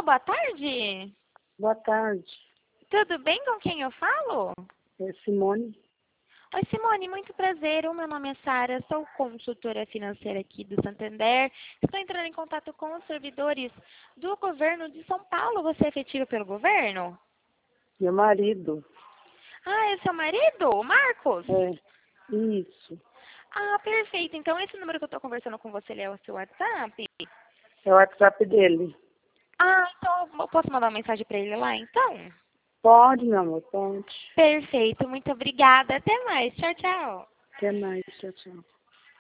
Alô, boa tarde. Boa tarde. Tudo bem? Com quem eu falo? É Simone. Oi, Simone, muito prazer. O meu nome é Sara, sou consultora financeira aqui do Santander. Estou entrando em contato com os servidores do governo de São Paulo. Você é efetivo pelo governo? Meu marido. Ah, é seu marido, o Marcos? É, isso. Ah, perfeito. Então, esse número que eu estou conversando com você, ele é o seu WhatsApp? É o WhatsApp dele. Ah, então eu posso mandar uma mensagem para ele lá, então? Pode, meu amor, pode. Perfeito, muito obrigada. Até mais. Tchau, tchau. Até mais, tchau, tchau.